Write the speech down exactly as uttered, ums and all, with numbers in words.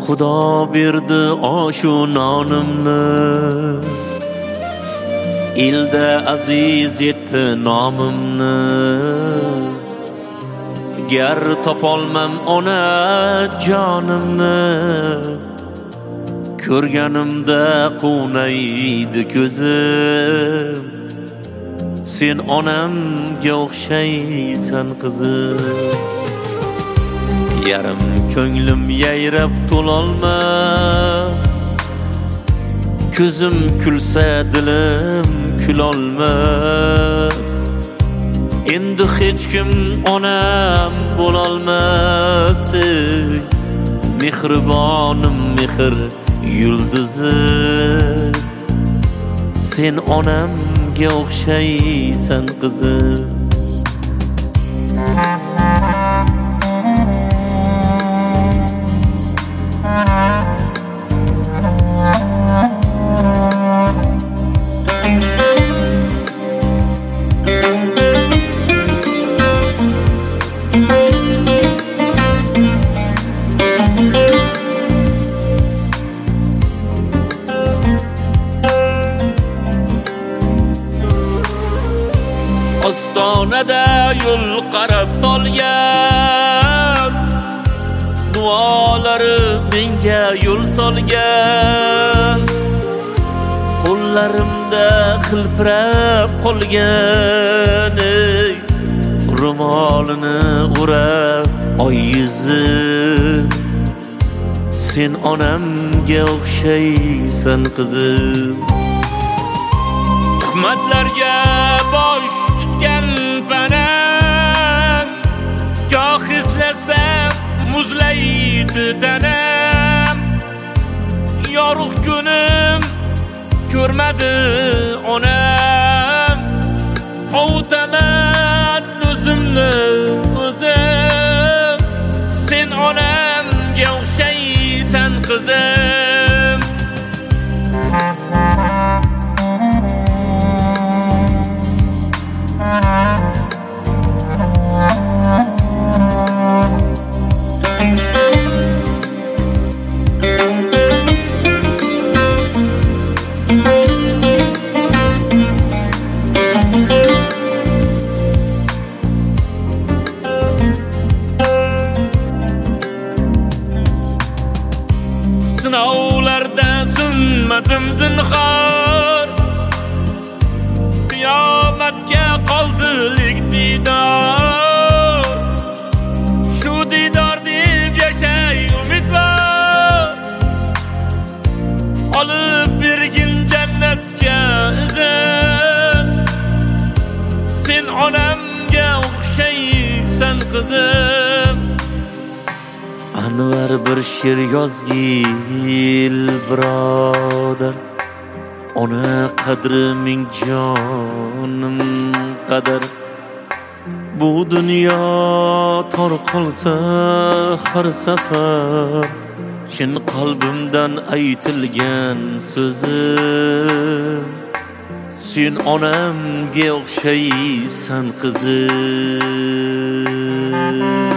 Xudo berdi oshu nonimni, elda aziz etdi nomimni. Gar topolmam ona jonimni, ko'rganimda quvnaydi ko'zim. Sen onamga o'xshaysan qizim. Yarim ko'nglim yayrab to'lolmas, ko'zim kulsa dilim kulolmas. Endi hech kim onam bo'lolmas. Mehribonim mehr yulduzi, sen onamga o'xshaysan qizim. Ostonada yo'l qarab tolgan, duolari menga yo'l solgan. Qo'llarimda xilpirab qolgan, ro'molini o'rab oy yuzi. Sen onamga o'xshaysan qizim. Tuhmatlarga bosh tutgan panam, goh eslasam muzlaydi tanam. Yorug' kunim ko'rmadi onam, ovutaman o'zimni o'zim. Sen onamga o'xshaysan qizim. Sinovlarda sinmadim zinhor, qiyomatga qoldilik didor. Shu didor deb yashay umid bor, olib bergin jannatga izin. Sen onamga o'xshaysan qizim. Anvar bir she'r yozgil birodar, ona qadri ming jonim qadar. Bu dunyo tor qolsa har safar, chin qalbimdan aytilgan so'zim. Sen onamga o'xshaysan qizim.